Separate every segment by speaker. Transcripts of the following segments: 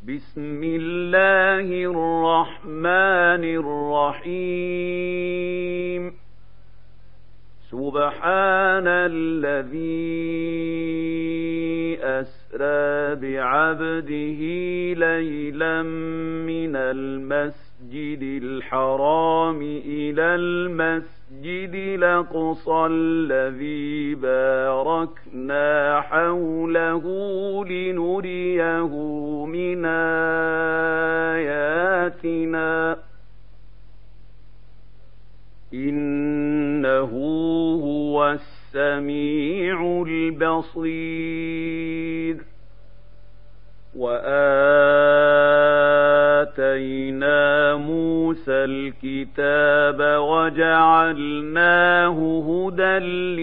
Speaker 1: بسم الله الرحمن الرحيم سبحان الذي أسرى بعبده ليلا من المسجد الحرام إلى المسجد الأقصى الذي باركنا حوله لنريه من آياتنا إنه هو السميع البصير وآتينا موسى الكتاب وجعلناه هدى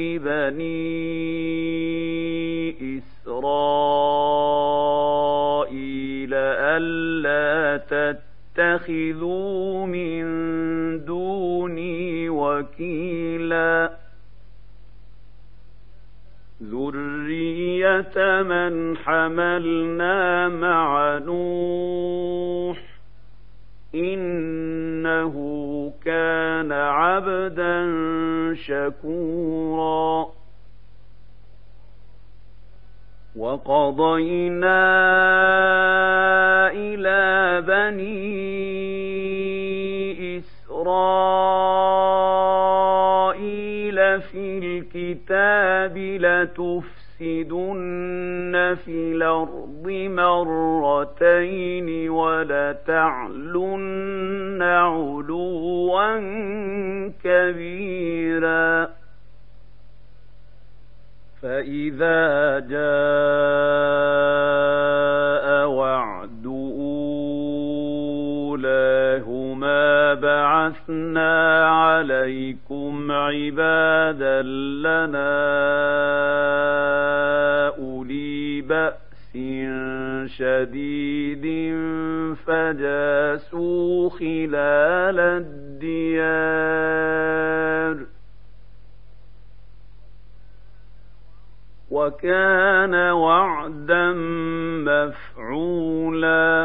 Speaker 1: لبني إسرائيل ألا تتخذوا من دوني وكيلا ذرية من حملنا مع نوح إنه كان عبدا شكورا وقضينا إلى بني إسرائيل في الكتاب لتفسدن في الأرض مرتين ولتعلن علوا كبيرا فإذا جاء وعد أولاهما بعثنا عليكم عبادا لنا أولي بأس شديد فجاسوا خلال الديار وكان وعدا مفعولا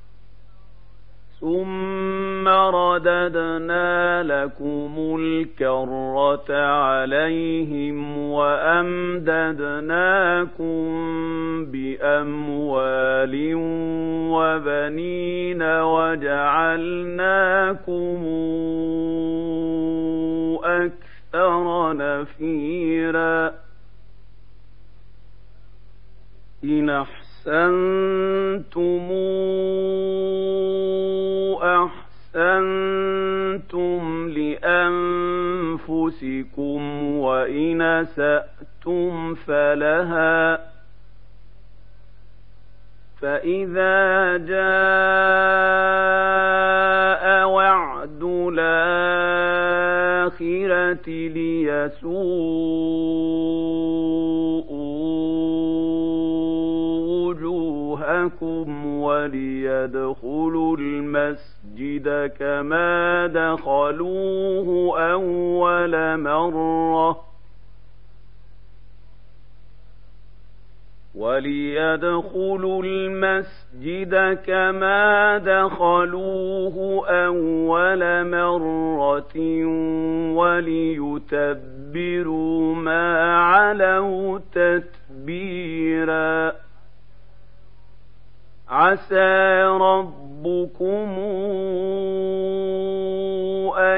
Speaker 1: ثم رددنا لكم الكرة عليهم وأمددناكم بأموال وبنين وجعلناكم أكثر نفيرا إن أحسنتم أحسنتم لأنفسكم وإن أسأتم فلها فإذا جاء وعد الآخرة وليدخلوا المسجد كما دخلوه أول مرة وليتبروا ما علوا تتبيرا عسى ربكم أن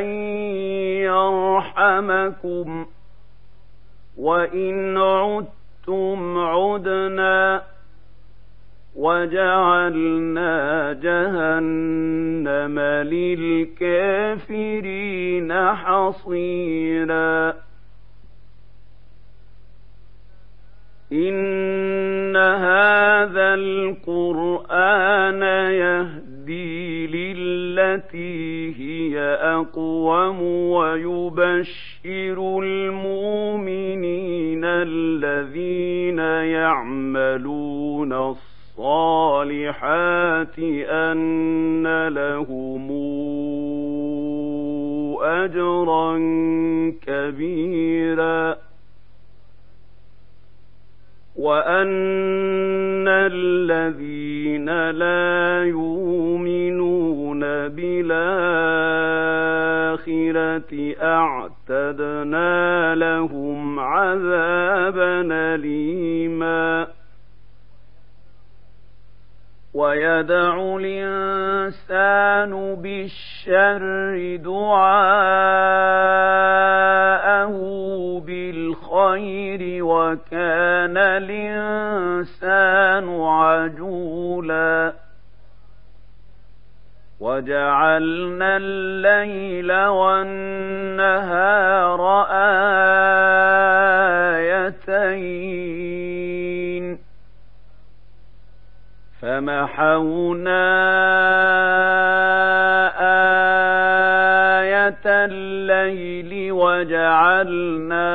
Speaker 1: يرحمكم وإن عدتم عدنا وجعلنا جهنم للكافرين حصيرا إن هذا القرآن يهدي للتي هي أقوم ويبشر المؤمنين الذين يعملون الصالحات أن لهم أجرا كبيرا وأن الذين لا يؤمنون بالآخرة أعتدنا لهم عذابا أليما ويدع الإنسان بالشر دعاءه بالخير وكان الإنسان عجولا وجعلنا الليل والنهار آيتين فمحونا آية الليل وجعلنا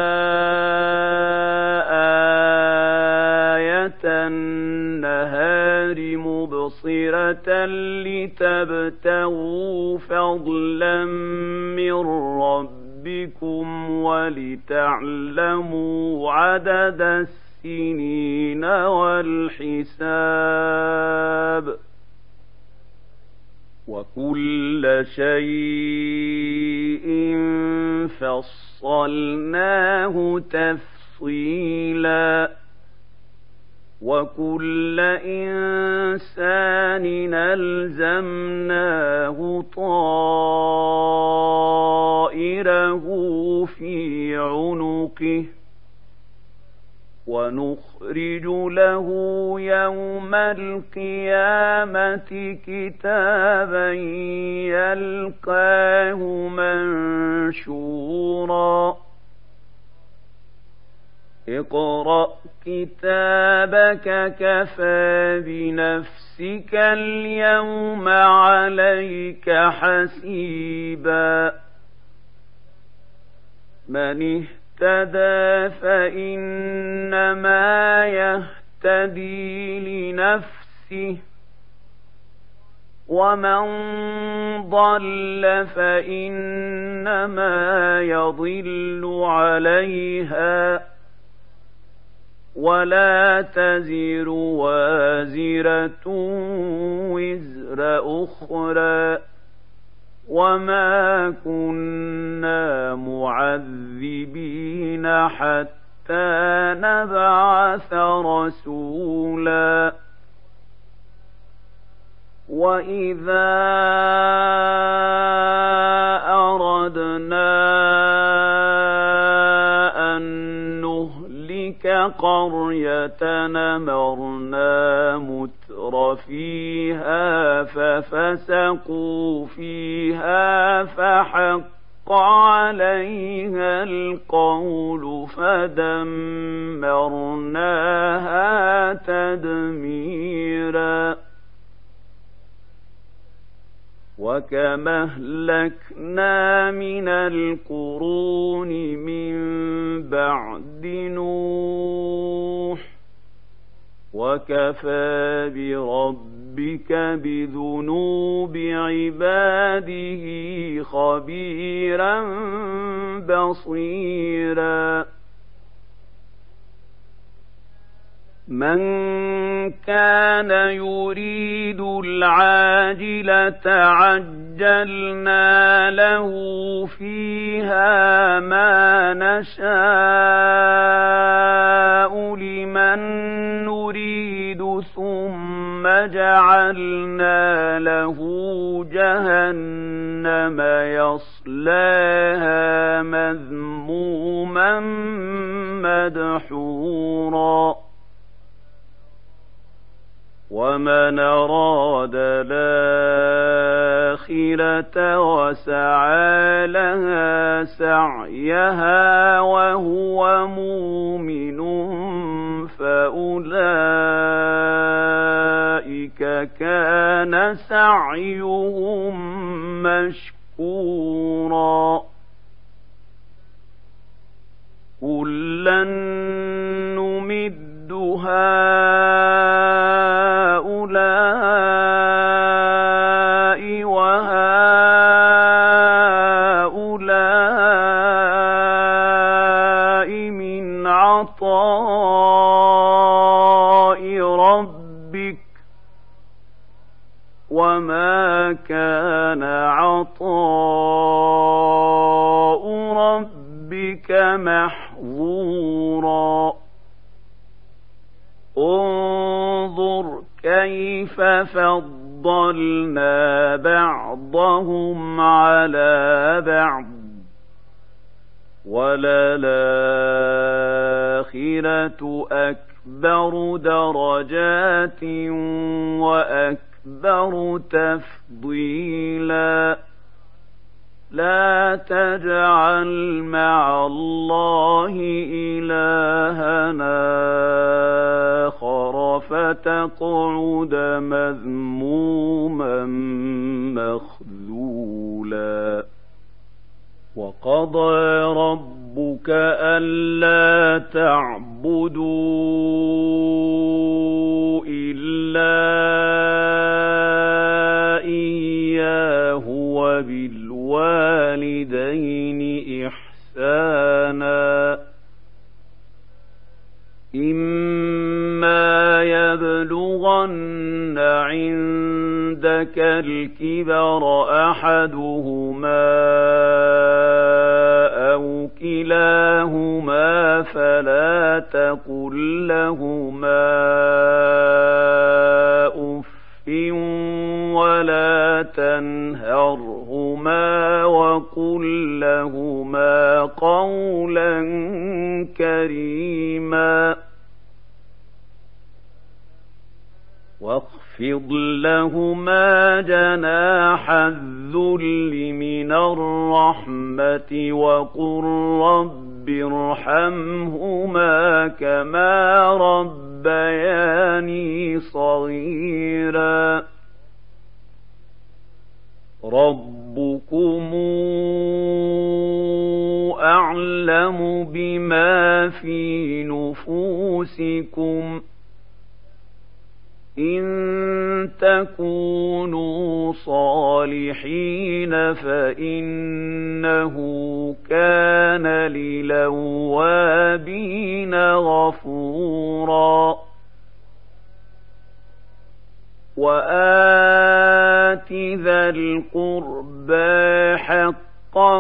Speaker 1: آية النهار مبصرة لتبتغوا فضلا من ربكم ولتعلموا عدد السنين والحساب وكل شيء فصلناه تفصيلا وكل إنسان ألزمناه طائره في عنقه ونخرج له يوم القيامة كتابا يلقاه منشورا اقرأ كتابك كفى بنفسك اليوم عليك حسيبا من اهتدى فإنما يهتدي لنفسه ومن ضل فإنما يضل عليها ولا تزر وازرة وزر أخرى وما كنا معذبين حتى نبعث رسولا وإذا أردنا أن نهلك قرية أمرنا متر فيها ففسقوا فيها فحق عليها القول فدمرناها تدميرا وكما أهلكنا من القرون من بعد نوح وكفى بربك بذنوب عباده خبيرا بصيرا من كان يريد العاجلة عجلنا له فيها ما نشاء لمن نريد ثم جعلنا له جهنم يصلاها مذموما مدحورا ومن أراد الآخرة وسعى لها سعيها وهو مؤمن فأولئك كان سعيهم مشكورا كلا نمد هؤلاء وهؤلاء من عطاء ربك وما كان عطاء ربك محظورا انظر كيف فضلنا بعضهم على بعض وللآخرة أكبر درجات وأكبر تفضيلا لا تجعل مع الله إلهنا آخر فتقعد مذموما مخذولا وقضى ربك ألا تعبدوا إلا إياه وبالوالدين إحسانا إما يبلغن عندك الكبر أحدهما أو كلاهما فلا تقل لهما أف ولا تنهرهما وقل لهما قولا كريما واخفض لهما جناح الذل من الرحمة وقل رب ارحمهما كما ربياني صغيرا ربكم أعلم بما في نفوسكم إن تكونوا صالحين فإنه كان للأوابين غفورا وآت ذا القربى حقه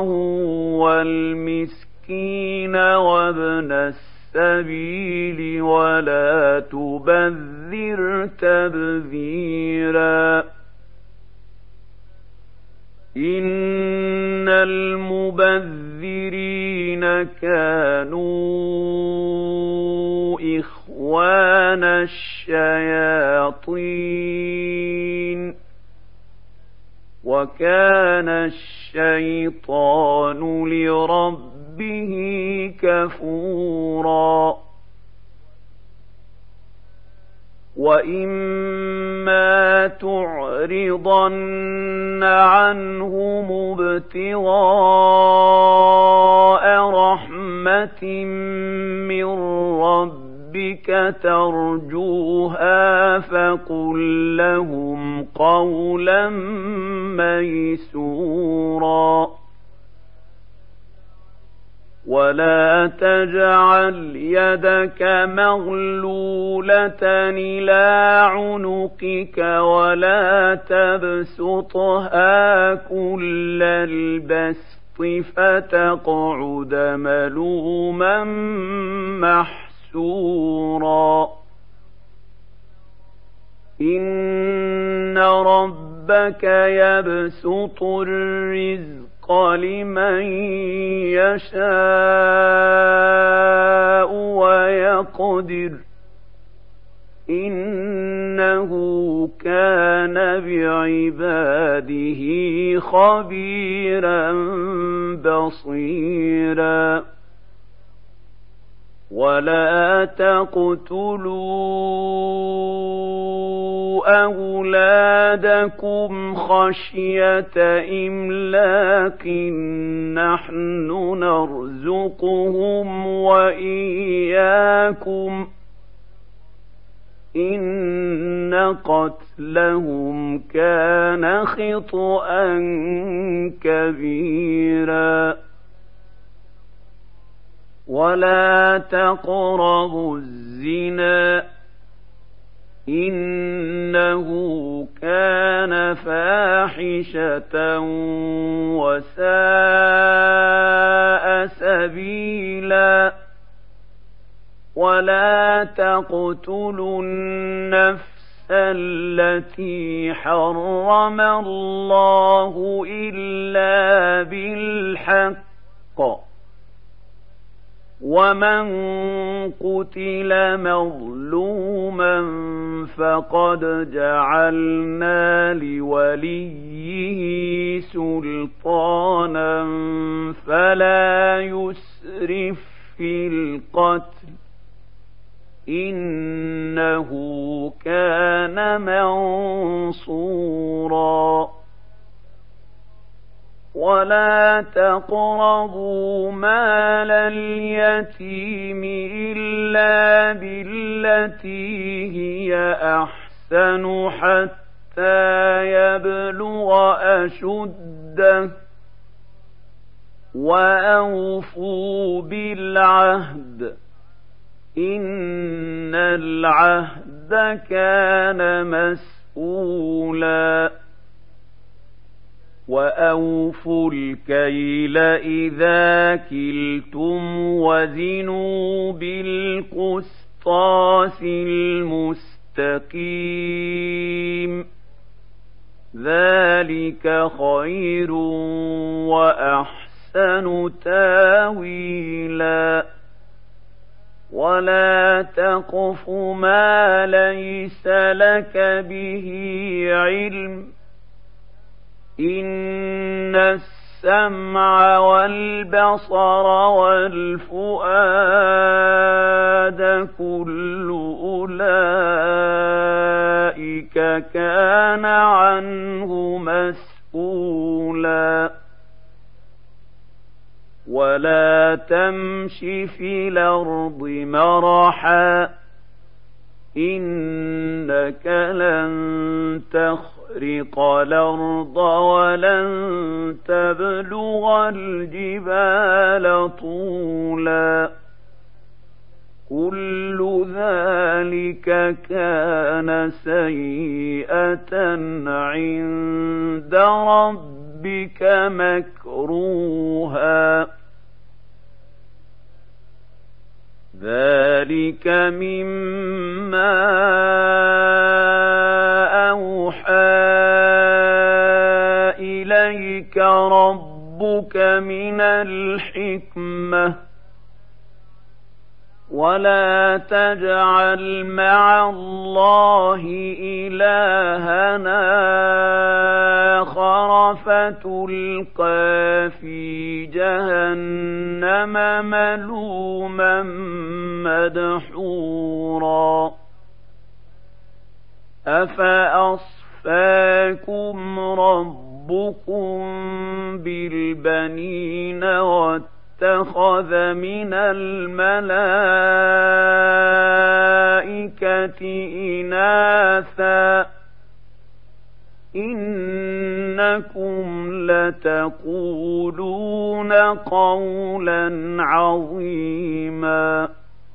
Speaker 1: والمسكين وابن السبيل ولا تبذر تبذيرا إن المبذرين كانوا إخوان الشياطين وكان الشيطان لربه كفورا وإما تعرضن عنهم ابتغاء رحمة من ربك ترجوها فقل لهم قولا ميسورا ولا تجعل يدك مغلولة إلى عنقك ولا تبسطها كل البسط فتقعد ملوما محسورا إن ربك يبسط الرزق لمن يشاء ويقدر إنه كان بعباده خبيرا بصيرا ولا تقتلوا أولادكم خشية إملاق نحن نرزقهم وإياكم إن قتلهم كان خطأ كبيرا ولا تقربوا الزنا إنه كان فاحشة وساء سبيلا ولا تقتلوا النفس التي حرم الله إلا بالحق ومن قتل مظلوما فقد جعلنا لوليه سلطانا فلا يسرف في القتل إنه كان منصورا ولا تقربوا مال اليتيم إلا بالتي هي أحسن حتى يبلغ أشده وأوفوا بالعهد إن العهد كان مسؤولا وأوفوا الكيل إذا كلتم وزنوا بالقسطاس المستقيم ذلك خير وأحسن تاويلا ولا تقف ما ليس لك به علم إن السمع والبصر والفؤاد كل أولئك كان عنه مسؤولا ولا تمش في الأرض مرحا إنك لن تخرق الأرض ولن تبلغ الجبال طولا كل ذلك كان سيئة عند ربك مكروها ذلك مما أوحى إليك ربك من الحكمة ولا تجعل مع الله إلهنا آخر فتلقى في جهنم ملوما مدحورا أفأصفاكم ربكم بالبنين اتخذ من الملائكة إناثا إنكم لتقولون قولا عظيما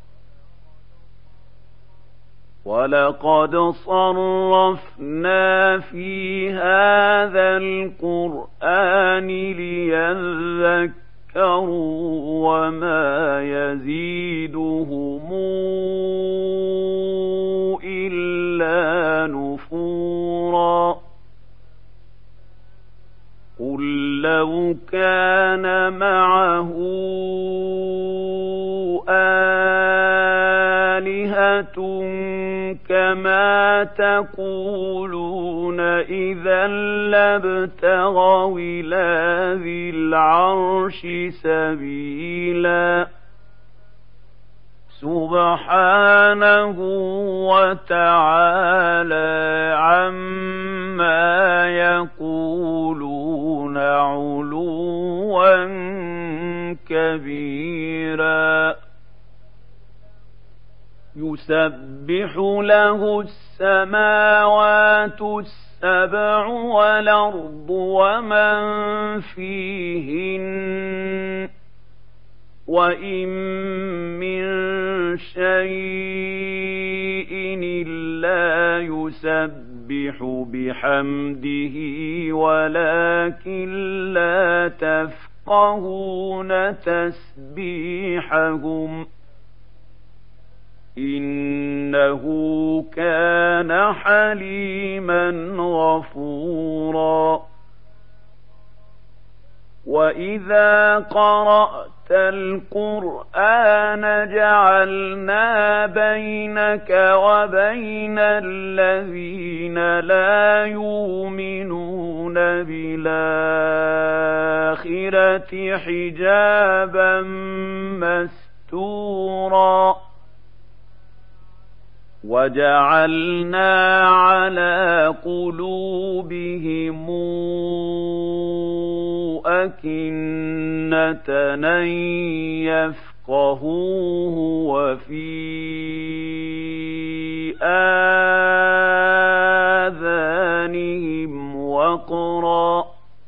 Speaker 1: ولقد صرفنا في هذا القرآن ليذكروا وما يزيدهم إلا نفورا قل لو كان معه آلهة كما تقولون إذا لابتغوا إلى ذي العرش سبيلا سبحانه وتعالى عما يقولون علوا كبيرا يسبح له السماوات السبع والأرض ومن فيهن وإن من شيء إلا يسبح بحمده ولكن لا تفقهون تسبيحهم إنه كان حليما غفورا وإذا قرأت القرآن جعلنا بينك وبين الذين لا يؤمنون بالآخرة حجابا مستورا وجعلنا على قلوبهم أكنة أن يفقهوه وفي آذانهم وقرا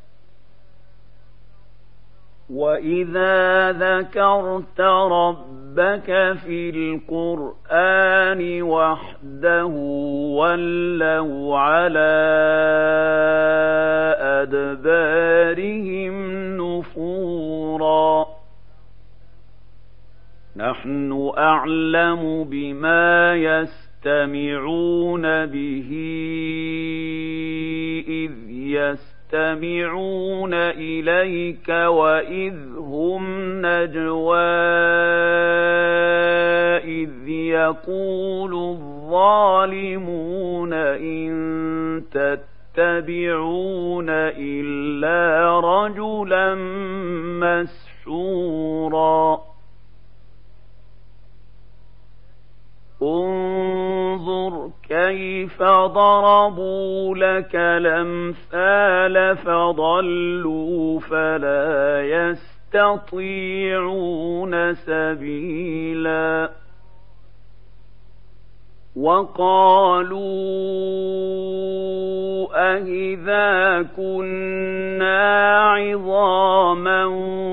Speaker 1: وإذا ذكرت ربك في القرآن وحده ولوا على أدبارهم نفورا نحن أعلم بما يستمعون به إذ يستمعون إليك وإذ هم نجوى إذ يقول الظالمون إن تتبعون إلا رجلا مسحورا انظر كيف ضربوا لك الأمثال فضلوا فلا يستطيعون سبيلا وقالوا أإذا كنا عظاما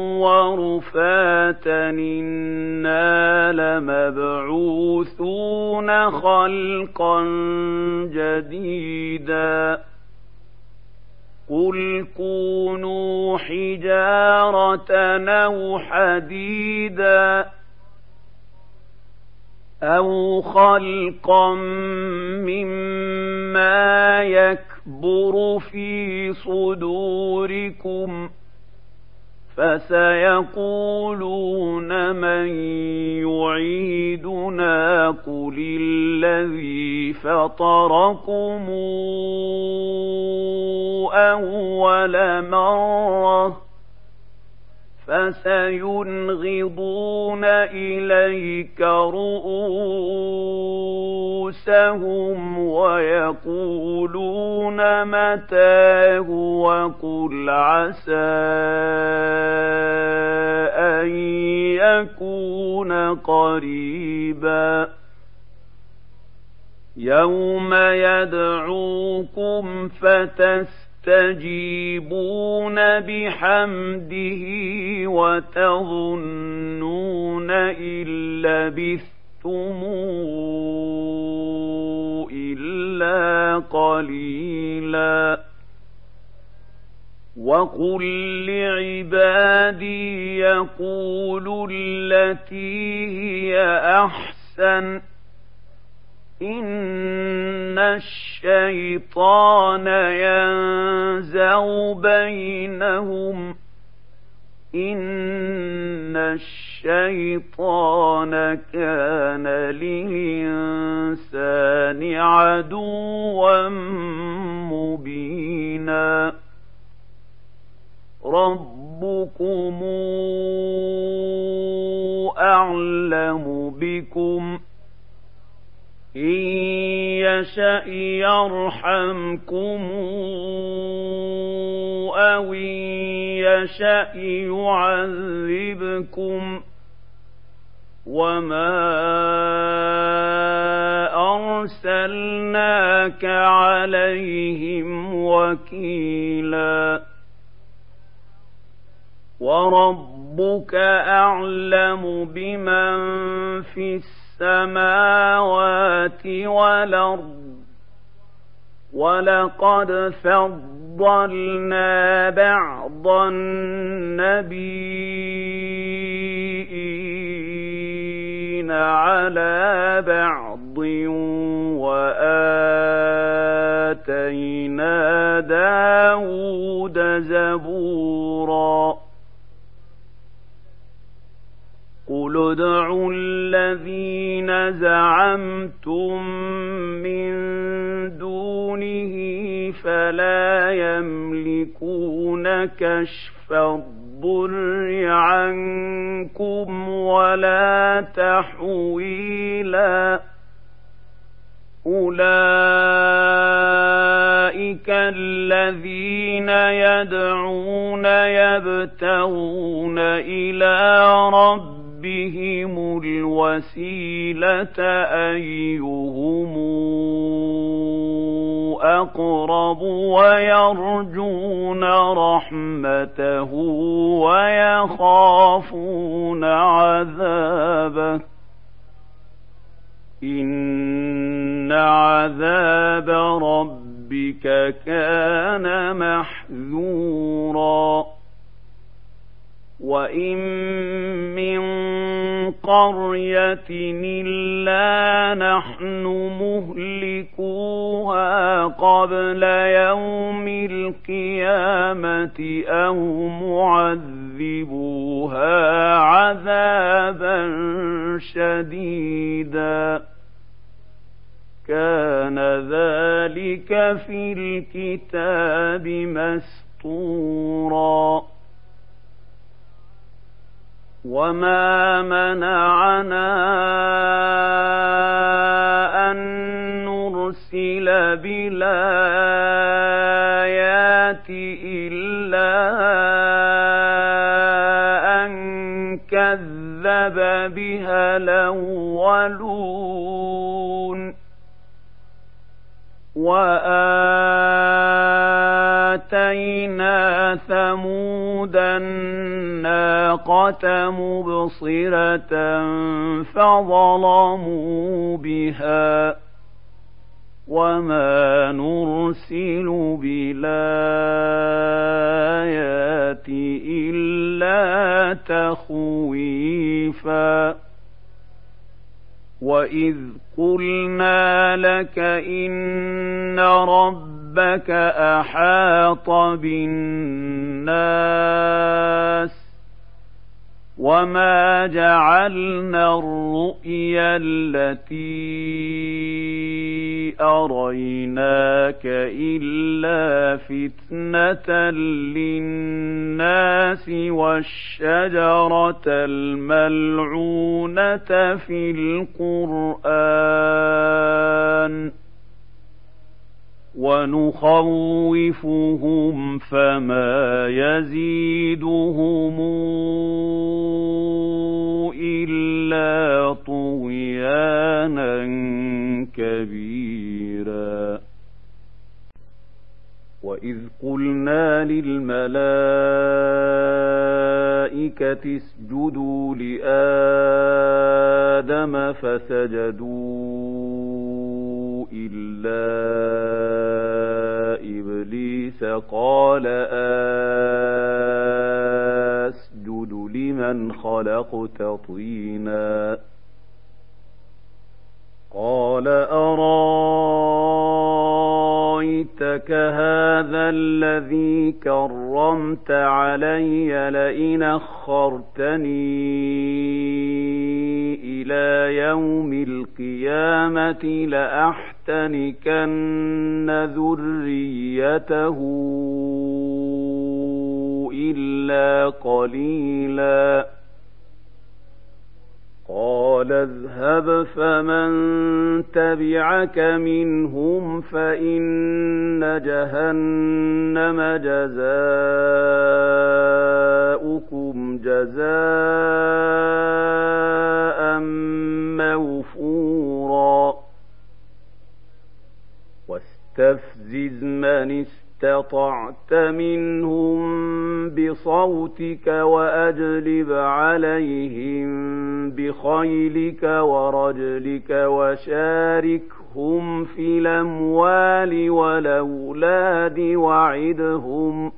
Speaker 1: ورفاتا إنا لمبعوثون خلقا جديدا قل كونوا حجارة أو حديدا أو خلقا مما يكبر في صدوركم فسيقولون من يعيدنا قل الذي فطركم أول مرة فسينغضون إليك رؤوسهم ويقولون متاه وقل عسى أن يكون قريبا يوم يدعوكم فتستجيبون بحمده وتظنون إن لبثتم إلا قليلا وقل لعبادي يقولوا التي هي أحسن إن الشيطان ينزغ بينهم إن الشيطان كان للإنسان عدوا مبينا ربكم أعلم بكم إن يشأ يرحمكم أو إن يشأ يعذبكم وما أرسلناك عليهم وكيلا وربك ربك أعلم بمن في السماوات والأرض ولقد فضلنا بعض النبيين على بعض وآتينا داود زبورا قل ادعوا الذين زعمتم من دونه فلا يملكون كشف الضر عنكم ولا تحويلا أولئك الذين يدعون يبتغون إلى ربهم الوسيلة أيهم أقرب ويرجون رحمته ويخافون عذابه إن عذاب ربك كان محذورا وإن من قرية إلا نحن مهلكوها قبل يوم القيامة أو معذبوها عذابا شديدا كان ذلك في الكتاب مسطورا وما منعنا أن نرسل بالآيات إلا أن كذب بها الأولون وآتينا ثمود الناقة مبصرة فظلموا بها وما نرسل بالآيات إلا تخويفا وإذ قلنا لك إن ربك أحاط بالناس وما جعلنا الرؤيا التي أريناك إلا فتنة للناس والشجرة الملعونة في القرآن ونخوفهم فما يزيدهم إلا طغيانا كبيرا وإذ قلنا للملائكة اسجدوا لآدم فسجدوا إلا إبليس قال أسجد لمن خلقت طينا قال أرايتك هذا الذي كرمت علي لئن أخرتني إلى يوم القيامة لأحتنكن ذريته إلا قليلا قال اذهب فمن تبعك منهم فإن جهنم جزاؤكم جزاء موفورا واستفزز من اسْتَطَعْتَ مِنْهُم بِصَوْتِكَ وَأَجْلِبْ عَلَيْهِم بِخَيْلِكَ وَرَجْلِكَ وَشَارِكْهُمْ فِي الْأَمْوَالِ وَالْأَوْلَادِ وَعِدْهُمْ ۚ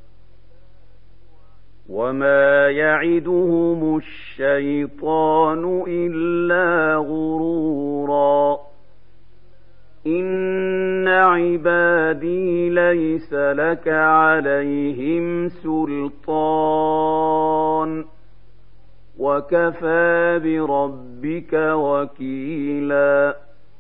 Speaker 1: وَمَا يَعِدُهُمُ الشَّيْطَانُ إِلَّا غُرُورًا. إِنَّ عِبَادِي لَيْسَ لَكَ عَلَيْهِمْ سُلْطَانٌ ۚ وَكَفَىٰ بِرَبِّكَ وَكِيلًا.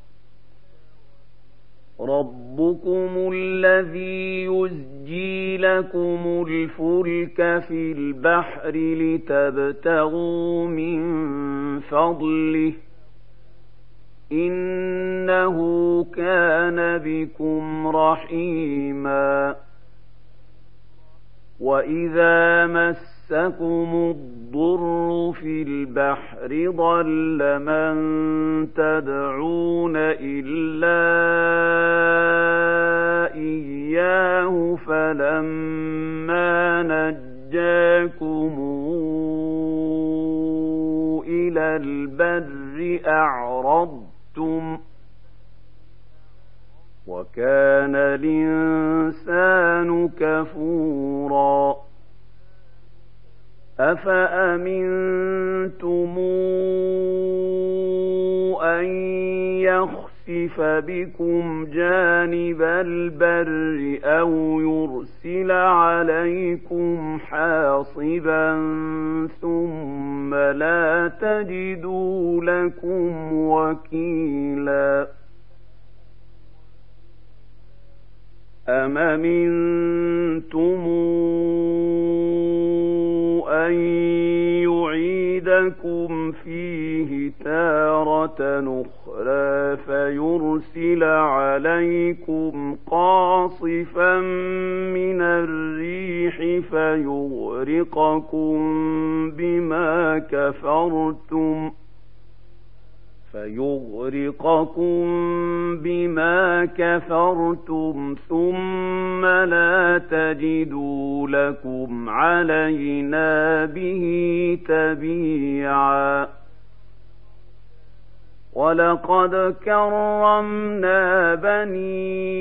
Speaker 1: رَبُّكُمُ الَّذِي يُزْجِي لَكُمُ الْفُلْكَ فِي الْبَحْرِ لِتَبْتَغُوا مِن فَضْلِهِ ۚ إِنَّهُ كَانَ بِكُمْ رَحِيمًا. وَإِذَا مَسَّكُمُ الضُّرُّ فِي الْبَحْرِ ضَلَّ مَن تَدْعُونَ إِلَّا إِيَّاهُ فَلَمَّا نَجَّاكُمْ إِلَى الْبَرِّ أَعْرَضْتُمْ ۚ وَكَانَ الْإِنسَانُ كَفُورًا. أَفَأَمِنْتُمْ أَنْ يَخْسِفَ بِكُمْ جَانِبَ الْبَرِّ أَوْ يُرْسِلَ عَلَيْكُمْ حَاصِبًا ثُمَّ لَا تَجِدُوا لَكُمْ وَكِيلًا. أَمْ أَمِنْتُمْ أَنْ يُعِيدَكُمْ فِيهِ تَارَةً أُخْرَىٰ فَيُرْسِلَ عَلَيْكُمْ قَاصِفًا مِّنَ الرِّيحِ فَيُغْرِقَكُم بِمَا كَفَرْتُمْ ثُمَّ لَا تَجِدُوا لَكُمْ عَلَيْنَا بِهِ تَبِيعًا. وَلَقَدْ كَرَّمْنَا بَنِي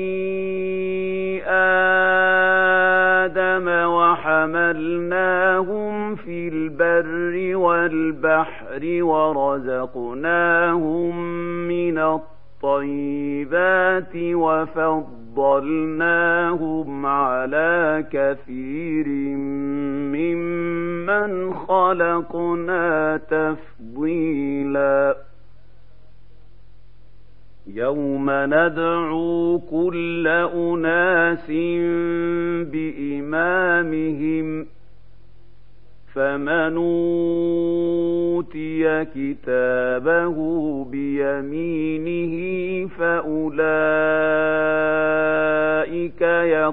Speaker 1: آدَمَ وَحَمَلْنَاهُمْ فِي الْبَرِّ وَالْبَحْرِ وَرَزَقْنَاهُم مِّنَ الطَّيِّبَاتِ وَفَضَّلْنَاهُمْ عَلَىٰ كَثِيرٍ مِّمَّنْ خَلَقْنَا تَفْضِيلًا. يَوْمَ نَدْعُو كُلَّ أُنَاسٍ بِإِمَامِهِمْ ۖ فَمَنْ أُوتِيَ كِتَابَهُ بِيَمِينِهِ فَأُولَٰئِكَ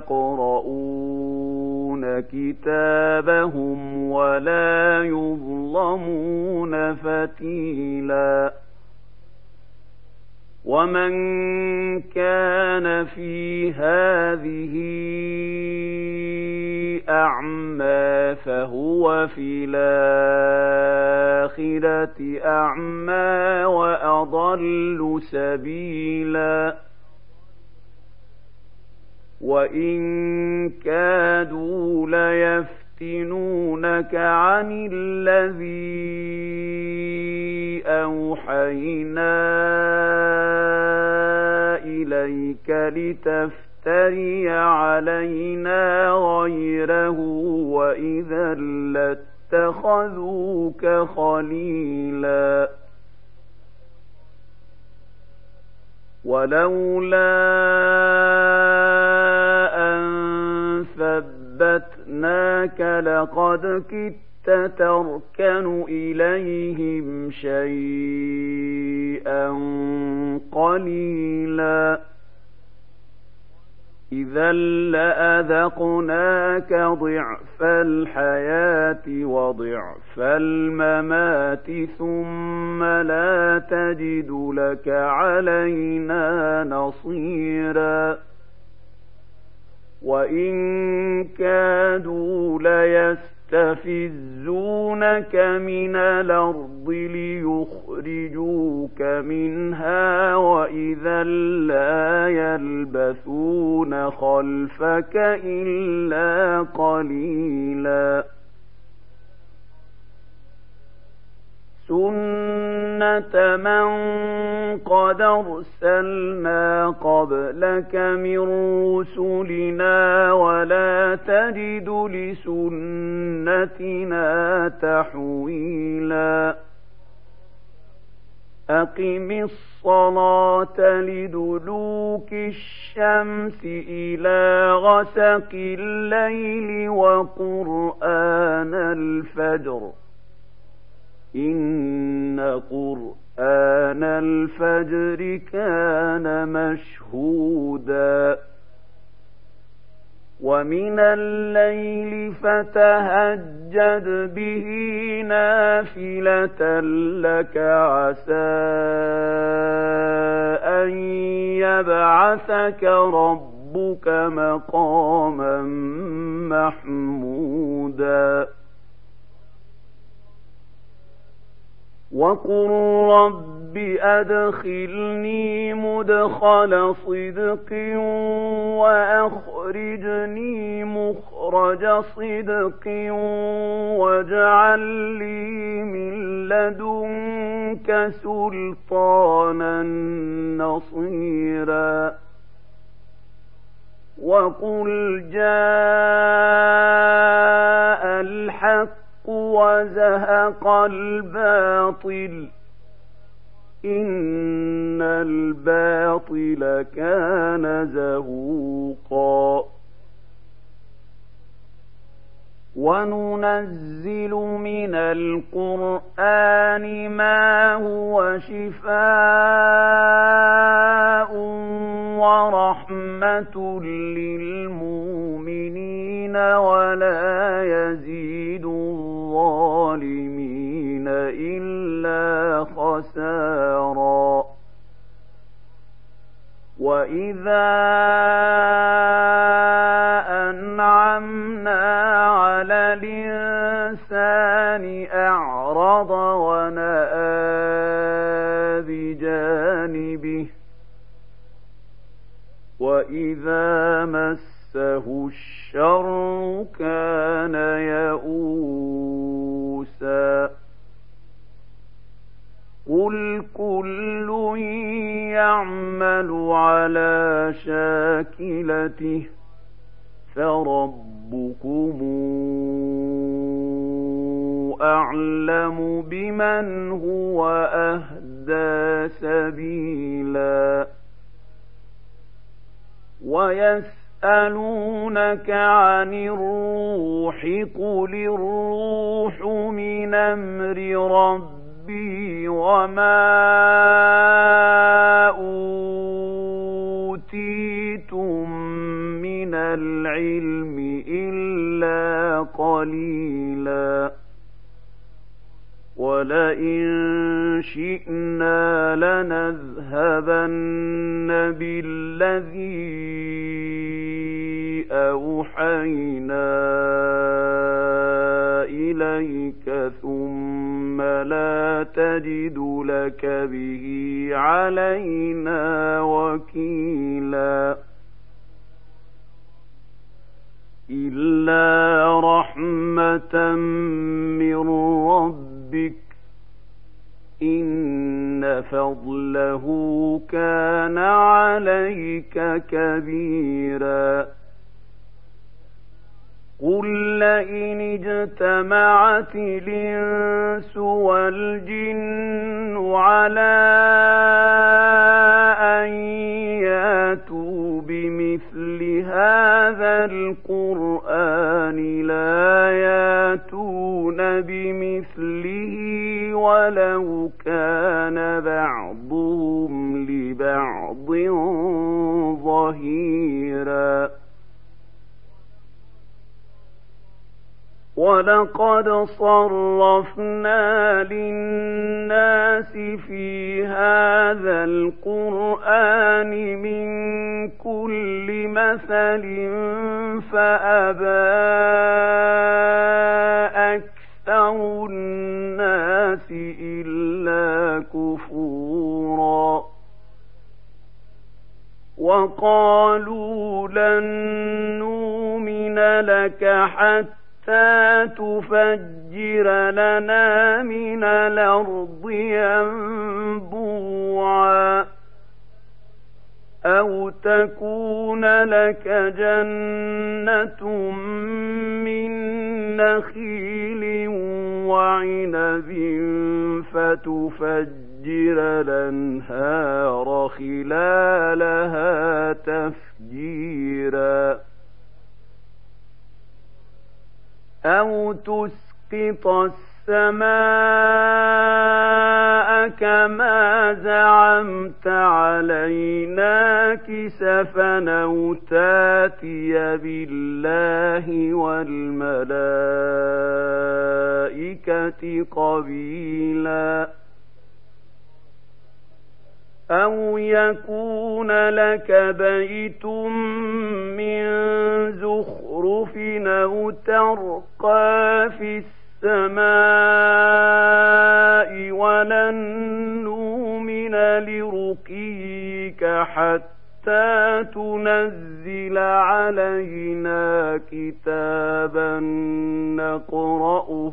Speaker 1: يَقْرَءُونَ كِتَابَهُمْ وَلَا يُظْلَمُونَ فَتِيلًا. وَمَنْ كَانَ فِي هَٰذِهِ أَعْمَىٰ فَهُوَ فِي الْآخِرَةِ أَعْمَىٰ وَأَضَلُّ سَبِيلًا. وَإِن كَادُوا لَيَفْتِنُونَكَ عَنِ الَّذِي أَوْحَيْنَا إِلَيْكَ لِتَفْتَرِيَ عَلَيْنَا غَيْرَهُ وَإِذًا لَّاتَّخَذُوكَ خَلِيلًا. وَلَوْلَا أَن ثَبَّتْنَاكَ لَقَدْ كِدتَّ تَرْكَنُ إِلَيْهِمْ شَيْئًا قَلِيلًا. إِذًا لَّأَذَقْنَاكَ ضِعْفَ الْحَيَاةِ وَضِعْفَ الْمَمَاتِ ثُمَّ لَا تَجِدُ لَكَ عَلَيْنَا نَصِيرًا. وإن كادوا ليستفزونك من الأرض ليخرجوك منها وإذا لا يلبثون خلفك إلا قليلا سنة من قد أرسلنا قبلك من رسلنا ولا تجد لسنتنا تحويلا أقم الصلاة لدلوك الشمس إلى غسق الليل وقرآن الفجر إن قرآن الفجر كان مشهودا ومن الليل فتهجد به نافلة لك عسى أن يبعثك ربك مقاما محمودا وقل رب أدخلني مدخل صدق وأخرجني مخرج صدق واجعل لي من لدنك سلطانا نصيرا وقل جاء الحق وزهق الباطل إن الباطل كان زهوقا وننزل من القرآن ما هو شفاء ورحمة للمؤمنين ولا يزيد الظالمين إلا خسارا وإذا أنعمنا على الإنسان أعرض ونأى بجانبه وإذا مسه الشر كان يئوسا قل كل يعمل على شاكلته فربكم أعلم بمن هو أهدى سبيلا ويسألونك عن الروح قل الروح من أمر ربي وما أوتيتم من العلم إلا قليلا ولئن شئنا لنذهبن بالذي أوحينا إليك ثم لا تجد لك به علينا وكيلا إلا رحمة من ربك إن فضله كان عليك كبيرا قل لئن اجتمعت الإنس والجن على أن ياتوا بمثل هذا القرآن لا ياتون بمثله ولو كان بعضهم لبعض ظهيرا وَلَقَدْ صَرَّفْنَا لِلنَّاسِ فِي هَذَا الْقُرْآنِ مِنْ كُلِّ مَثَلٍ فَأَبَى أَكْثَرُ النَّاسِ إِلَّا كُفُورًا وَقَالُوا لَن نُّؤْمِنَ لَكَ حَتَّىٰ تُفَجِّرَ لَنَا مِنَ الْأَرْضِ يَنبُوعًا أَوْ تَكُونَ لَكَ جَنَّةٌ مِّن نَّخِيلٍ وَعِنَبٍ فَتُفَجِّرَ الْأَنْهَارَ خِلَالَهَا تَفْجِيرًا أَوْ تُسْقِطَ السَّمَاءَ كَمَا زَعَمْتَ عَلَيْنَا كِسَفًا أَوْ تَأْتِيَ بِاللَّهِ وَالْمَلَائِكَةِ قَبِيلًا أَوْ يَكُونَ لَكَ بَيْتٌ مِّن زُخْرُفٍ أَوْ تَرْقَىٰ فِي السَّمَاءِ وَلَن نُّؤْمِنَ لِرُقِيِّكَ حَتَّىٰ تُنَزِّلَ عَلَيْنَا كِتَابًا نَّقْرَؤُهُ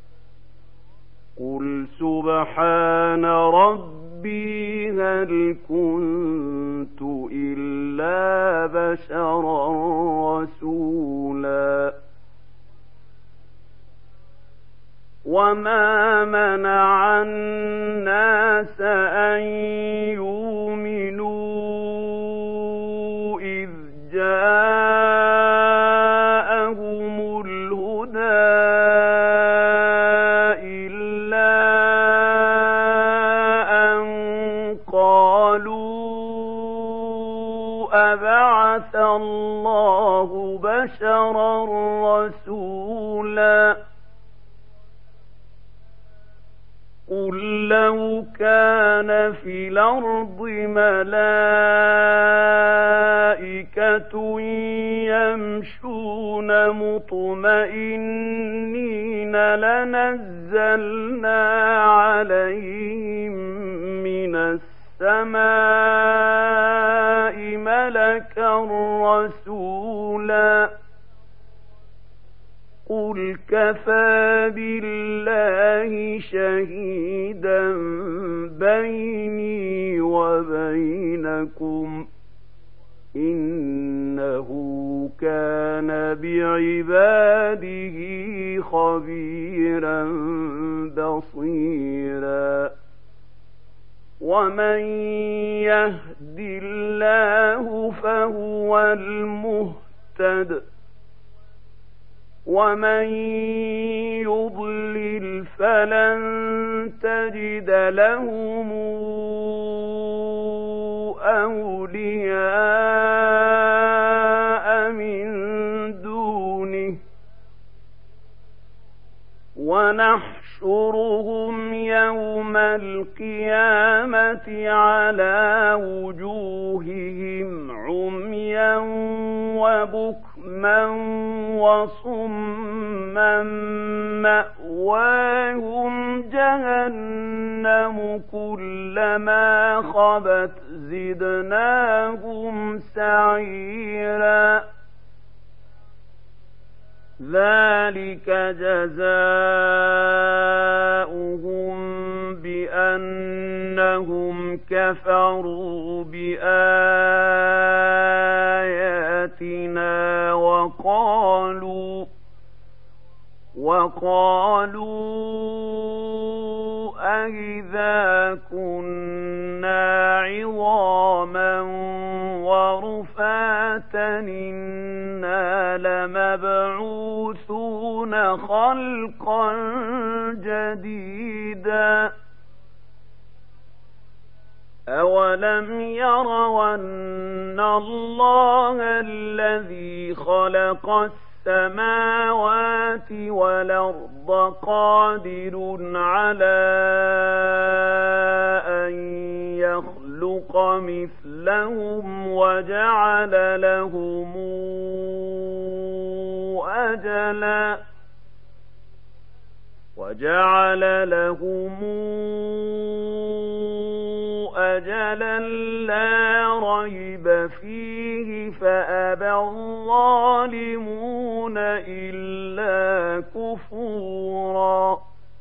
Speaker 1: قُلْ سُبْحَانَ رَبِّي هَلْ كُنتُ إِلَّا بَشَرًا رَّسُولًا وَمَا مَنَعَ النَّاسَ أَن يُؤْمِنُوا إِذْ جَاءَهُمُ الْهُدَىٰ إِلَّا أَن قَالُوا أَبَعَثَ اللَّهُ بَشَرًا رَّسُولًا قُل لَّوْ كَانَ فِي الْأَرْضِ مَلَائِكَةٌ يَمْشُونَ مُطْمَئِنِّينَ لَنَزَّلْنَا عَلَيْهِم مِّنَ السَّمَاءِ مَلَكًا رَّسُولًا قُلْ كَفَىٰ بِاللَّهِ شَهِيدًا بَيْنِي وَبَيْنَكُمْ إِنَّهُ كَانَ بِعِبَادِهِ خَبِيرًا بَصِيرًا وَمَن يَهْدِ اللَّهُ فَهُوَ الْمُهْتَدِ وَمَن يُضْلِلْ فَلَن تَجِدَ لَهُمْ أَوْلِيَاءَ مِن دُونِهِ وَنَحْشُرُهُمْ يَوْمَ الْقِيَامَةِ عَلَىٰ وُجُوهِهِمْ عُمْيًا وَبُكْمًا وَصُمًّا مَّأْوَاهُمْ جَهَنَّمُ كُلَّمَا خَبَتْ زِدْنَاهُمْ سَعِيرًا ذَلِكَ جَزَاؤُهُم بِأَنَّهُمْ كَفَرُوا بِآيَاتِنَا وَقَالُوا أَإِذَا كُنَّا عِظَامًا وَرُفَاتًا إِنَّا لَمَبْعُوثُونَ خَلْقًا جَدِيدًا أَوَلَمْ يَرَوْا أَنَّ اللَّهَ الَّذِي خَلَقَ السماوات والأرض قادر على أن يخلق مثلهم وجعل لهم أجلا لا ريب فيه فأبى الظالمون إلا كفورا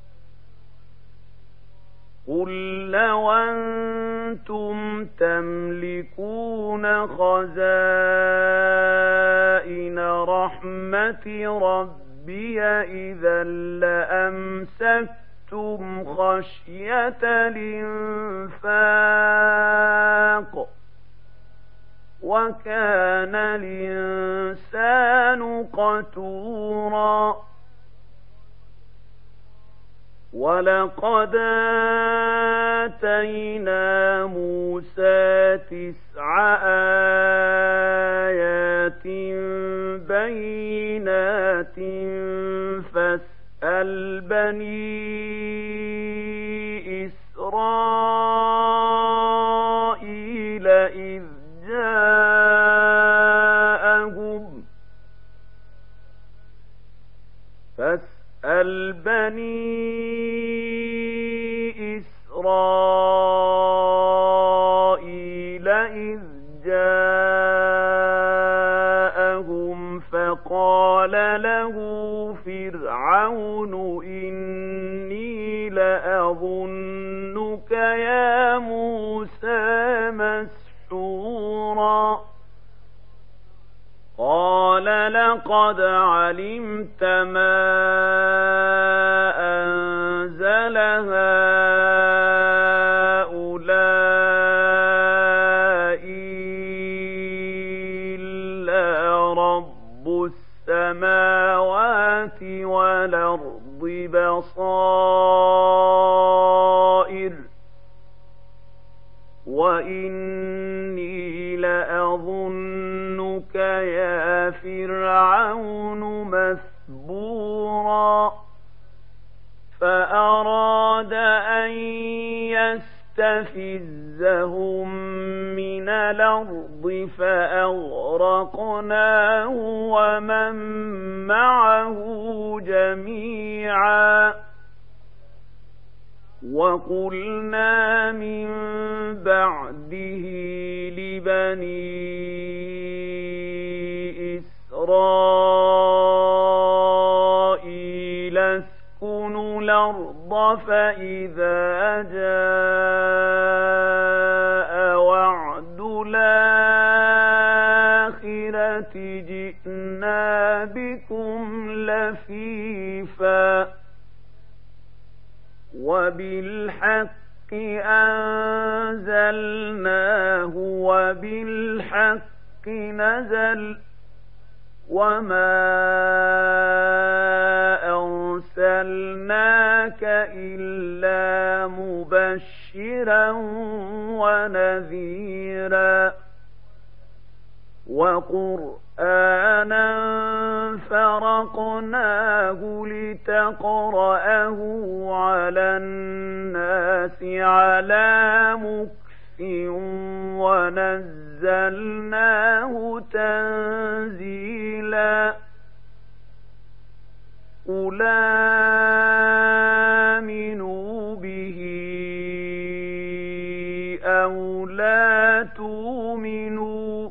Speaker 1: قل لو أنتم تملكون خزائن رحمة ربي إذا لأمسكتم خشية الإنفاق وكان الإنسان قتورا ولقد آتينا موسى 9 آيات بينات فاسأل بني إسرائيل إذ جاءهم فاسأل بني إسرائيل إذ جاءهم فقال له فرعون إني لأظنك يا موسى مسحورا قال لقد علمت ما أنزل هؤلاء إلا رب السماوات والأرض بصائر وإني لأظنك يا فرعون مثبورا فأراد أن يستفزهم من الأرض فأغرقناه ومن معه جميعا وقلنا من بعده لبني إسرائيل اسكنوا الأرض فإذا جاء وعد الآخرة جئنا بكم لفيفا وبالحق أنزلناه وبالحق نزل وما أرسلناك إلا مبشرا ونذيرا وقرآنا فرقناه لتقرأه على الناس على مكث ونزلناه تنزيلا قل آمنوا به أو لا تؤمنوا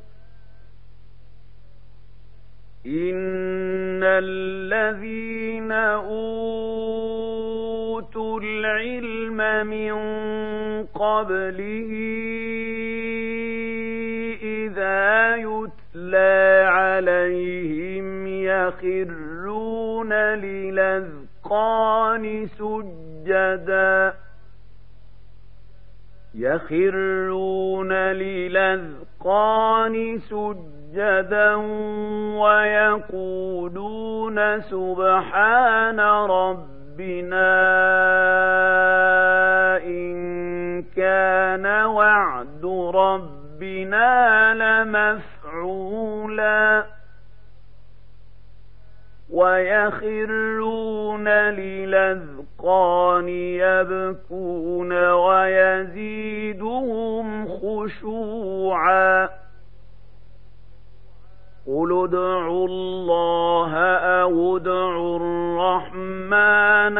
Speaker 1: إن الذين أوتوا العلم من قبله إذا يتلى عليهم يخرون للأذقان سجدا ويقولون سبحان ربنا إن كان وعد ربنا لمفعولا ويخرون للأذقان يبكون ويزيدهم خشوعا قل ادعوا الله أو ادعوا الرحمن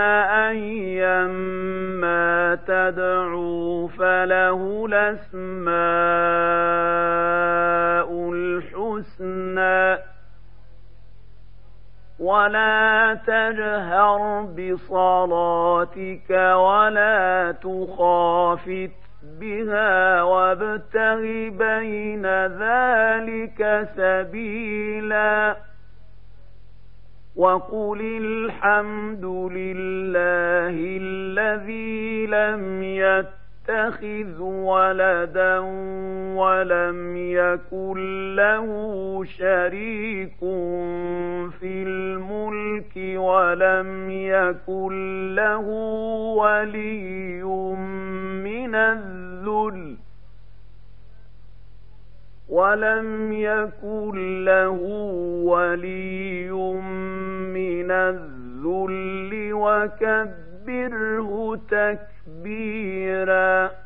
Speaker 1: أيما تدعوا فله الأسماء الحسنى ولا تجهر بصلاتك ولا تخافت بها وابتغ بين ذلك سبيلا وقل الحمد لله الذي لم يتخذ ولدا ولم يكن له شريك في الملك ولم يكن له ولي من الذل وكبره تكبيرا.